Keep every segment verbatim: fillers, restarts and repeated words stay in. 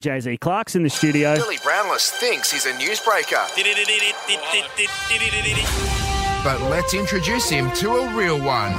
Jay-Z Clark's in the studio. Billy Brownless thinks he's a newsbreaker. But let's introduce him to a real one.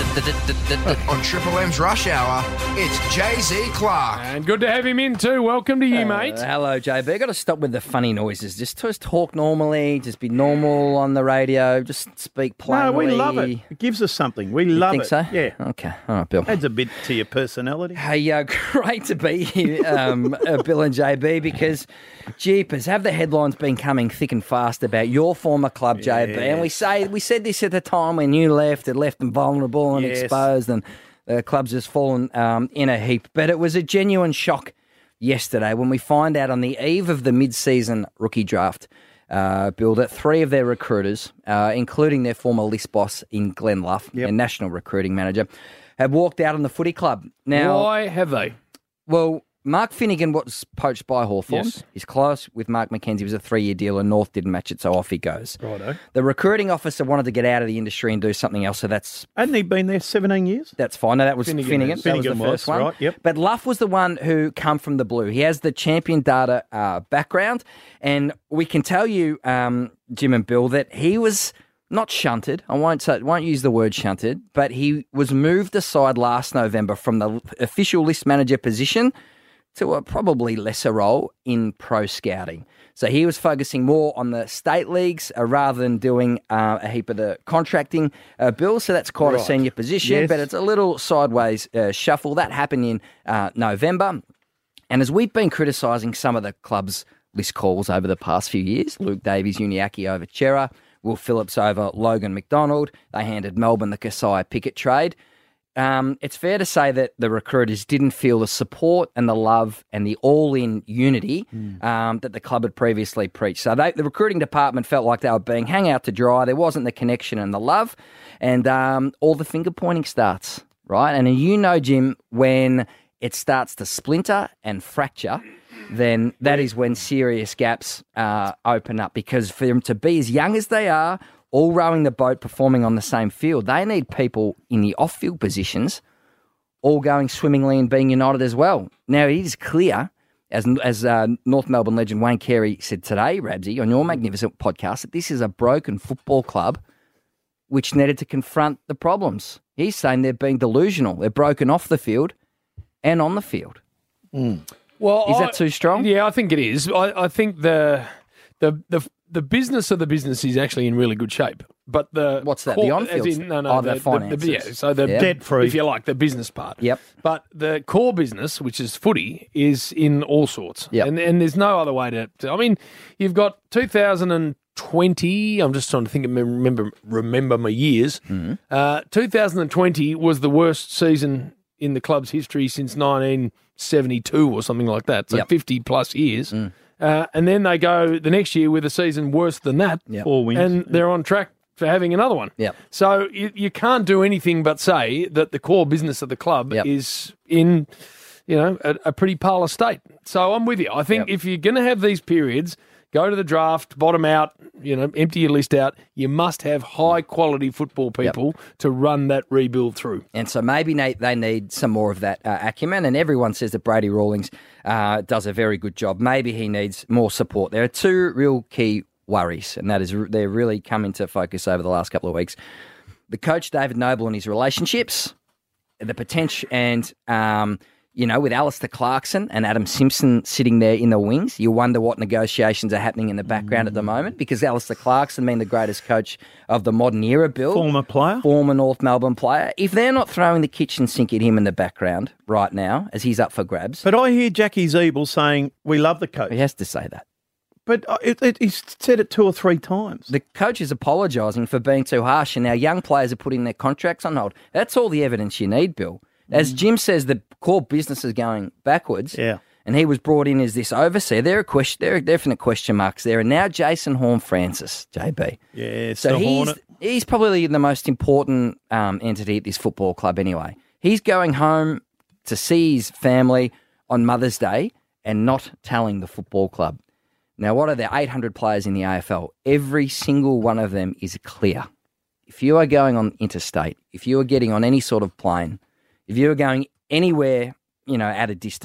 On Triple M's Rush Hour, it's Jay-Z Clark. And good to have him in too. Welcome to you, Uh, mate. Hello, J B. Got to stop with the funny noises. Just, just talk normally. Just be normal on the radio. Just speak plainly. No, we love it. It gives us something. We You love think it. so? Yeah. Okay. All right, Bill. Adds a bit to your personality. Hey, uh, great to be here, um, uh, Bill and J B, because, jeepers, have the headlines been coming thick and fast about your former club, J B? And we say we said this at the time when you left. It left them vulnerable and Yes. exposed, and the club's just fallen um, in a heap. But it was a genuine shock yesterday when we find out on the eve of the mid-season rookie draft, uh, Bill, that three of their recruiters, uh, including their former list boss in Glenn Luff, Yep. their national recruiting manager, have walked out on the footy club. Now, Why have they? well, Mark Finnegan was poached by Hawthorn. Yes. He's close with Mark McKenzie. It was a three-year deal and North didn't match it, so off he goes. Righto. The recruiting officer wanted to get out of the industry and do something else, so that's Hadn't he been there seventeen years? that's fine. No, that was Finnegan Finnegan. is. That was Finnegan the was, first one. right, yep. But Luff was the one who come from the blue. He has the champion data uh, background, and we can tell you, um, Jim and Bill, that he was not shunted. I won't say, won't use the word shunted, but he was moved aside last November from the official list manager position to a probably lesser role in pro scouting. So he was focusing more on the state leagues uh, rather than doing uh, a heap of the contracting uh, bills. So that's quite a Right. senior position, Yes. but it's a little sideways uh, shuffle. That happened in uh, November. And as we've been criticising some of the club's list calls over the past few years, Luke Davies, Uniacke over Chera, Will Phillips over Logan McDonald, they handed Melbourne the Kasai Pickett trade. Um, it's fair to say that the recruiters didn't feel the support and the love and the all-in unity um, that the club had previously preached. So they, the recruiting department felt like they were being hung out to dry. There wasn't the connection and the love, and um, all the finger-pointing starts, right? And you know, Jim, when it starts to splinter and fracture, then that is when serious gaps uh, open up, because for them to be as young as they are, all rowing the boat, performing on the same field, they need people in the off-field positions all going swimmingly and being united as well. Now, it is clear, as as uh, North Melbourne legend Wayne Carey said today, Rabsy, on your magnificent podcast, that this is a broken football club which needed to confront the problems. He's saying they're being delusional. They're broken off the field and on the field. Well, Is I- that too strong? Yeah, I think it is. I, I think the the the the business of the business is actually in really good shape. But the What's that, core- the on-field as in- No, no, stuff? Oh, the the, finances. yeah, so the Yeah. Debt-free. if you like, the business part. Yep. But the core business, which is footy, is in all sorts. Yep. And and there's no other way to. to I mean, you've got two thousand twenty. I'm just trying to think. Of, remember remember my years. Mm-hmm. Uh, two thousand twenty was the worst season in the club's history since nineteen seventy-two or something like that. So Yep. fifty plus years. Mm. Uh, and then they go the next year with a season worse than that. Yep. Four wins. And they're on track for having another one. Yep. So you, you can't do anything but say that the core business of the club Yep. is in, you know, a, a pretty parlor state. So I'm with you. I think Yep. if you're going to have these periods, go to the draft, bottom out, you know, empty your list out. You must have high quality football people to run that rebuild through. And so maybe they, they need some more of that uh, acumen. And everyone says that Brady Rawlings uh, does a very good job. Maybe he needs more support. There are two real key worries, and that is they're really come into focus over the last couple of weeks. The coach, David Noble, and his relationships, the potential, and, um, you know, with Alistair Clarkson and Adam Simpson sitting there in the wings, you wonder what negotiations are happening in the background at the moment, because Alistair Clarkson being the greatest coach of the modern era, Bill. Former player. Former North Melbourne player. If they're not throwing the kitchen sink at him in the background right now, as he's up for grabs, But I hear Jackie Zeeble saying, we love the coach. he has to say that. But uh, it, it, he's said it two or three times. The coach is apologising for being too harsh, and now young players are putting their contracts on hold. That's all the evidence you need, Bill. As Jim says, the core business is going backwards. Yeah. And he was brought in as this overseer. There are question, there are definite question marks there. And now Jason Horne-Francis, J B. Yeah, it's So the he's Hornet. he's probably the most important um, entity at this football club anyway. He's going home to see his family on Mother's Day and not telling the football club. Now, what are there? eight hundred players in the A F L. Every single one of them is clear. If you are going on interstate, if you are getting on any sort of plane, if you are going anywhere, you know, at a distance,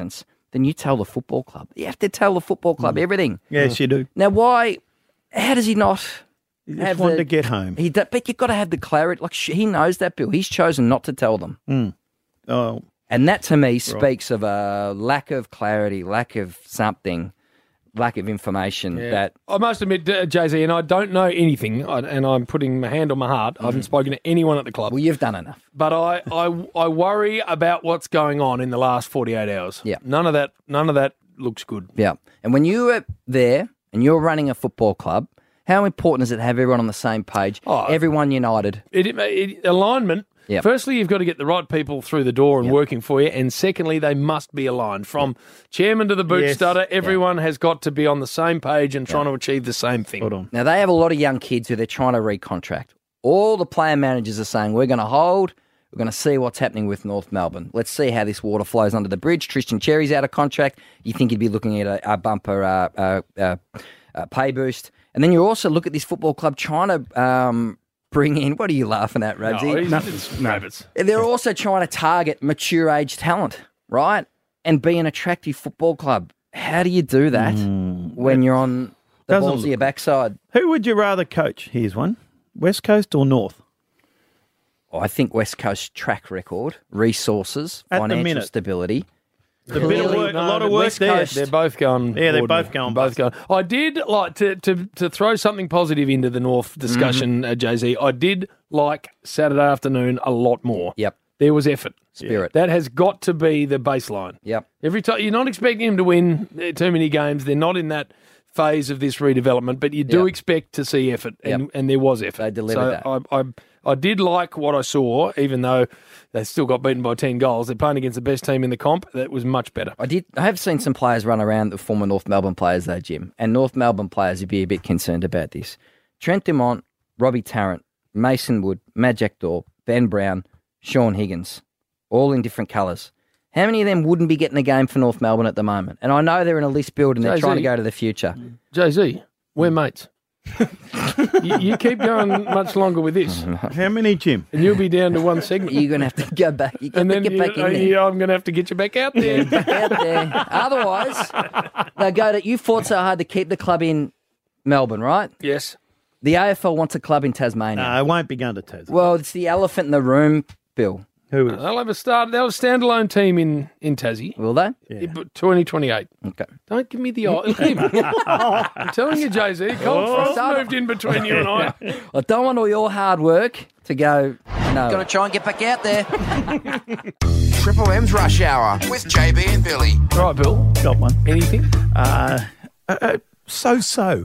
then you tell the football club. You have to tell the football club Mm. everything. Yes, you do. Now, why? How does he not? You just have wanted the- to get home. He, do- but you've got to have the clarity. Like sh- he knows that, Bill. He's chosen not to tell them, Oh, and that to me speaks of a lack of clarity, lack of something, lack of information. That I must admit, uh, Jay Z, and I don't know anything, I- and I'm putting my hand on my heart. I haven't spoken to anyone at the club, well, you've done enough. but I, I, I worry about what's going on in the last forty-eight hours. Yeah. none of that, none of that looks good. Yeah, and when you are there and you're running a football club, how important is it to have everyone on the same page, Oh, everyone united? It, it, it- alignment. Yep. Firstly, you've got to get the right people through the door and working for you, and secondly, they must be aligned from chairman to the boot Yes. stutter. Everyone has got to be on the same page and trying to achieve the same thing. hold on. Now, they have a lot of young kids who they're trying to recontract. All the player managers are saying, we're going to hold, we're going to see what's happening with North Melbourne. Let's see how this water flows under the bridge. Tristan Cherry's out of contract. You think you'd be looking at a, a bumper uh, uh, uh, uh, pay boost. And then you also look at this football club trying to um, bring in, what are you laughing at, No, Rabsy? it's- it's rabbits. They're also trying to target mature age talent, right? And be an attractive football club. How do you do that when you're on the Doesn't balls of your look- backside? Who would you rather coach? Here's one. West Coast or North? I think West Coast track record, resources, At the financial minute. stability. A bit of Clearly, work, a No, lot of the work West there. Coast, they're both going. Yeah, they're ordinary. both going Both going. I did like to, to to throw something positive into the North discussion, uh, Jay Z. I did like Saturday afternoon a lot more. Yep. There was effort. Spirit. That has got to be the baseline. Yep. Every time you're not expecting him to win uh, too many games. They're not in that phase of this redevelopment, but you do Yep. expect to see effort, and, Yep. and there was effort. They delivered so that. I, I I did like what I saw, even though they still got beaten by ten goals. They're playing against the best team in the comp. That was much better. I did. I have seen some players run around, the former North Melbourne players, though, Jim. And North Melbourne players would be a bit concerned about this. Trent Dumont, Robbie Tarrant, Mason Wood, Matt Jackdaw, Ben Brown, Sean Higgins, all in different colours. How many of them wouldn't be getting a game for North Melbourne at the moment? And I know they're in a list build and they're Jay-Z. trying to go to the future. Jay Z, we're mates. you, you keep going much longer with this, How many, Jim? and you'll be down to one segment. You're going to have to go back. You're going and to then get you, back in uh, there. yeah, I'm going to have to get you back out there. Back out there. Otherwise, they go to. You fought so hard to keep the club in Melbourne, right? Yes. The A F L wants a club in Tasmania. No, I won't be going to Tasmania. Well, it's the elephant in the room, Bill. Who is? They'll have a start. They'll have a standalone team in, in Tassie. Will they? in twenty twenty-eight. Okay. Don't give me the eye. I'm telling you, Jay Z. Cold Frost moved in between you and I. I don't want all your hard work to go. No. Got to try and get back out there. Triple M's Rush Hour with J B and Billy. All right, Bill. Got one. Anything? Uh, uh, uh, so-so.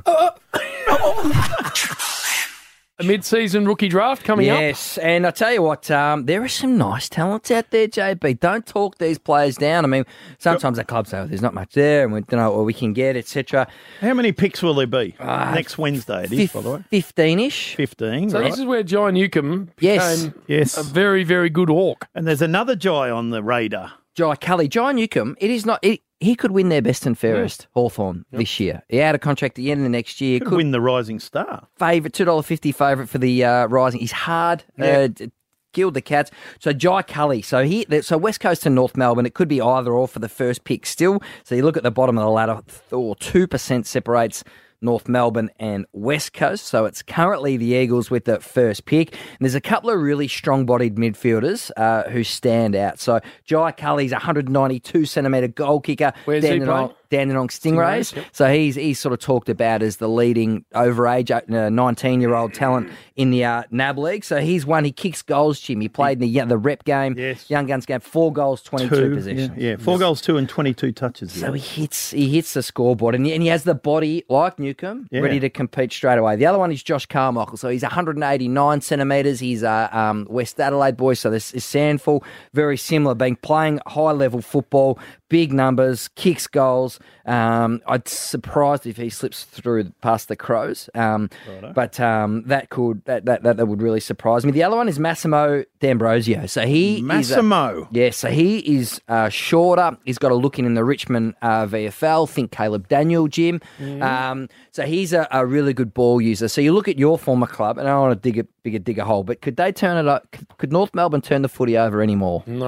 A mid-season rookie draft coming up. Yes, and I tell you what, um, there are some nice talents out there, J B. Don't talk these players down. I mean, sometimes the clubs say, oh, there's not much there, and we don't know what we can get, et cetera. How many picks will there be? Next Wednesday it is, by the way. fifteen-ish. fifteen, So right? this is where John Newcomb became Yes. Yes. a very, very good hawk. And there's another Jai on the radar. Jai Cully. John Newcomb, it is not... It, he could win their best and fairest, Hawthorn, this year. He had a contract at the end of the next year. Could Could win the Rising Star. favourite, two dollars fifty favourite for the uh, Rising. He's hard, uh, d- killed the Cats. So Jai Cully. So he, so West Coast and North Melbourne, it could be either or for the first pick still. So you look at the bottom of the ladder, or two percent separates North Melbourne and West Coast. So it's currently the Eagles with the first pick. And there's a couple of really strong-bodied midfielders uh, who stand out. So Jai Cully's a one ninety-two centimetre goal kicker. Where's he Dandenong, playing? Dandenong Stingrays. Stingrays, yep. So he's he's sort of talked about as the leading overage uh, nineteen-year-old talent in the uh, N A B League. So he's one. He kicks goals, Jim. He played in the the rep game, Yes. Young Guns game, four goals, twenty-two Two, possessions. Yeah, yeah. four goals, two and twenty-two touches. So Yeah. he hits he hits the scoreboard, and he, and he has the body like Newcomb, Yeah. ready to compete straight away. The other one is Josh Carmichael. So he's one eighty-nine centimetres. He's a um, West Adelaide boy, so this is Sandful. Very similar, being playing high-level football, big numbers, kicks goals. Um, I'd surprised if he slips through past the Crows, um, but um, that could that, that that that would really surprise me. The other one is Massimo D'Ambrosio. So he is a- Massimo. yeah, so he is uh, shorter. He's got a look in in the Richmond uh, V F L. Think Caleb Daniel, Jim. Um, so he's a, a really good ball user. So you look at your former club, and I don't want to dig a bigger dig a hole, but could they turn it up? Could, could North Melbourne turn the footy over anymore? No.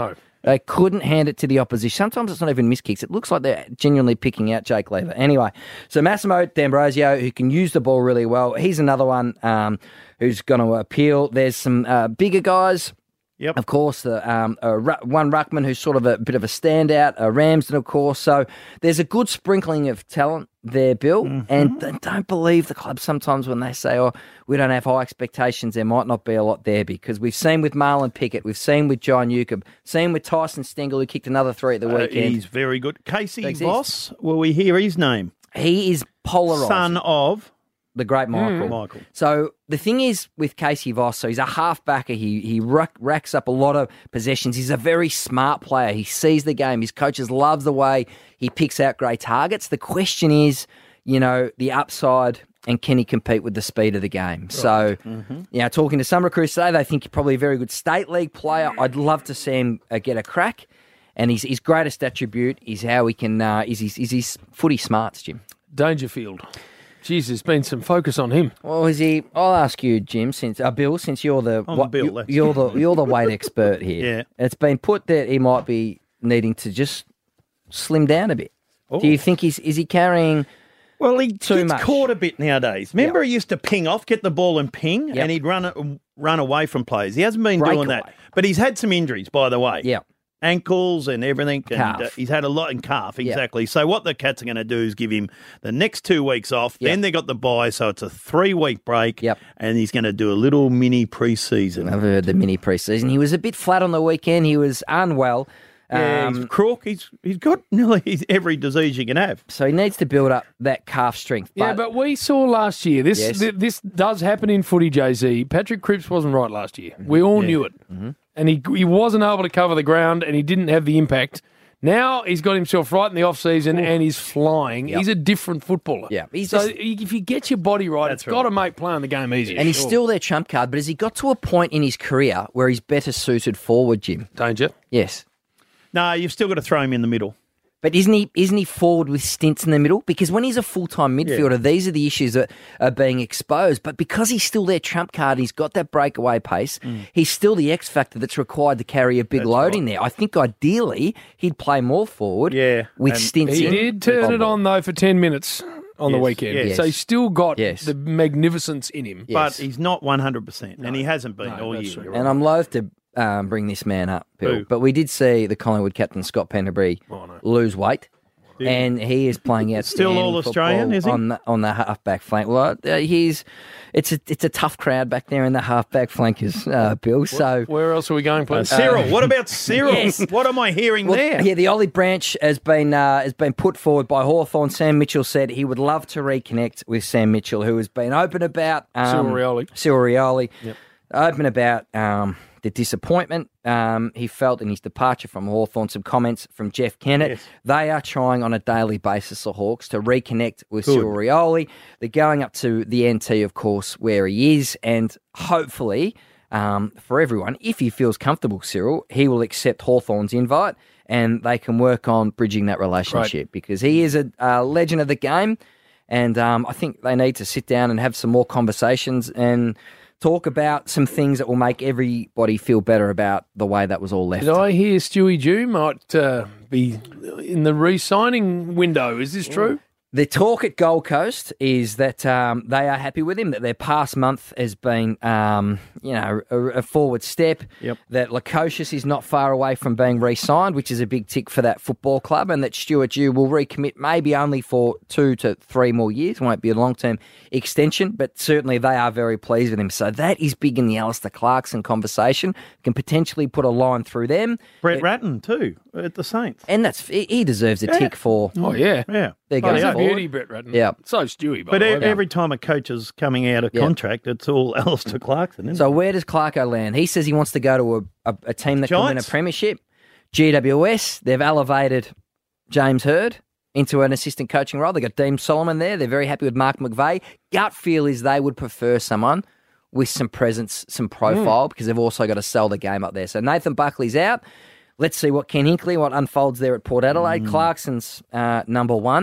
They couldn't hand it to the opposition. Sometimes it's not even missed kicks. It looks like they're genuinely picking out Jake Lever. Anyway, so Massimo D'Ambrosio, who can use the ball really well, he's another one um, who's going to appeal. There's some uh, bigger guys. Yep. Of course, the um, uh, Ru- one Ruckman who's sort of a bit of a standout, uh, Ramsden, of course. So there's a good sprinkling of talent there, Bill. Mm-hmm. And th- don't believe the club sometimes when they say, oh, we don't have high expectations. There might not be a lot there because we've seen with Marlon Pickett, we've seen with John Newcomb, seen with Tyson Stengel, who kicked another three at the weekend. Uh, he's very good. Casey Thanks, Voss, will we hear his name? He is polarised. Son of... The great Michael. Mm. Michael. So the thing is with Casey Voss, so he's a half-backer. He he rack, racks up a lot of possessions. He's a very smart player. He sees the game. His coaches love the way he picks out great targets. The question is, you know, the upside and can he compete with the speed of the game? Right. So, mm-hmm. you know, talking to some recruits today, they think he's probably a very good state league player. I'd love to see him uh, get a crack. And his, his greatest attribute is how he can, uh, is, his, is his footy smarts, Jim. Dangerfield. Jeez, there's been some focus on him. Well, is he? I'll ask you, Jim, since uh, Bill, since you're the I'm what, Bill, you, that's- you're the you're the weight expert here. Yeah. It's been put that he might be needing to just slim down a bit. Oh. Do you think he's is he carrying? Well, he Too gets much. caught a bit nowadays. Remember, Yep. he used to ping off, get the ball and ping, Yep. and he'd run run away from players. He hasn't been doing that. Breakaway. But he's had some injuries, by the way. Yeah. Ankles and everything. And, Calf. uh, he's had a lot in calf, Yep. exactly. So what the Cats are going to do is give him the next two weeks off. Yep. Then they got the bye, so it's a three-week break. Yep. And he's going to do a little mini pre-season. I've heard the mini preseason. He was a bit flat on the weekend. He was unwell. Yeah, he's Um, crook. He's he's got nearly every disease you can have. so he needs to build up that calf strength. Yeah, but we saw last year, this Yes. th- this does happen in footy, Jay Z. Patrick Cripps wasn't right last year. We all knew it. Mm-hmm. And he he wasn't able to cover the ground and he didn't have the impact. Now he's got himself right in the off-season and he's flying. Yep. He's a different footballer. Yeah, he's so just- if you get your body right, That's it's right. got to make playing the game easier. and he's Sure. still their trump card. But has he got to a point in his career where he's better suited forward, Jim? Danger. Yes. No, you've still got to throw him in the middle. But isn't he isn't he forward with stints in the middle? Because when he's a full-time midfielder, these are the issues that are being exposed. But because he's still their trump card, he's got that breakaway pace, he's still the X factor that's required to carry a big That's load right. in there. I think ideally he'd play more forward Yeah, with and stints He in. did turn it on, though, for ten minutes on the Yes, weekend. yes. So he's still got Yes. the magnificence in him. Yes. But he's not one hundred percent, and he hasn't been No, all that's year. true. You're And right. I'm loath to um, bring this man up, Bill, Who? but we did see the Collingwood captain, Scott Penderbury, Oh, no. lose weight. And he is playing outstanding Still all Australian, football is he? on the, on the half-back flank. Well, uh, he's it's a it's a tough crowd back there in the half-back flankers, uh, Bill. So Where else are we going, Uh, please? Cyril, what about Cyril? Yes. What am I hearing Well, there? yeah, the Ollie branch has been uh, has been put forward by Hawthorn. Sam Mitchell said he would love to reconnect with Sam Mitchell, who has been open about um, Cyril Rioli. Cyril Rioli, open about um, the disappointment um, he felt in his departure from Hawthorn. Some comments from Jeff Kennett. Yes. They are trying on a daily basis, the Hawks, to reconnect with Good. Cyril Rioli. They're going up to the N T, of course, where he is, and hopefully um, for everyone, if he feels comfortable, Cyril, he will accept Hawthorn's invite and they can work on bridging that relationship because he is a, a legend of the game. And um, I think they need to sit down and have some more conversations and talk about some things that will make everybody feel better about the way that was all left. Did I hear Stewie Jew might uh, be in the re-signing window? Is this true? The talk at Gold Coast is that um, they are happy with him, that their past month has been, um, you know, a, a forward step, Yep. that Lukosius is not far away from being re-signed, which is a big tick for that football club, and that Stuart Dew will recommit maybe only for two to three more years. It won't be a long-term extension, but certainly they are very pleased with him. So that is big in the Alistair Clarkson conversation. Can potentially put a line through them. Brett Ratton, too, at the Saints. And that's he he deserves a tick for Oh, yeah. Yeah. They're Oh, going He's yeah. a forward. beauty, Brett Ratton. Yeah. So Stewie, by But the e- way. every time a coach is coming out of Yeah. contract, it's all Alistair Clarkson, isn't So it? where does Clarko land? He says he wants to go to a, a, a team that can win a Giants. premiership. G W S, they've elevated James Hird into an assistant coaching role. They've got Dean Solomon there. They're very happy with Mark McVeigh. Gut feel is they would prefer someone with some presence, some profile, because they've also got to sell the game up there. So Nathan Buckley's out. Let's see what Ken Hinkley, what unfolds there at Port Adelaide. Clarkson's uh, number one.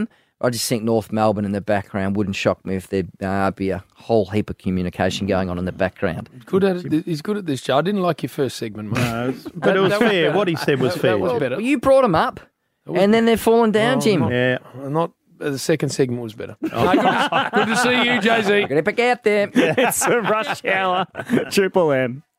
I just think North Melbourne in the background wouldn't shock me if there'd uh, be a whole heap of communication going on in the background. Good at it. He's good at this, Joe. I didn't like your first segment, mate. No, but it was fair. What he said was That- fair. that was better. Well, you brought them up, and then they're falling down, Oh, Jim. not- Yeah. Not uh, the second segment was better. No, good, to, good to see you, Jay Z. Get it back out there. It's a rush hour. Triple M.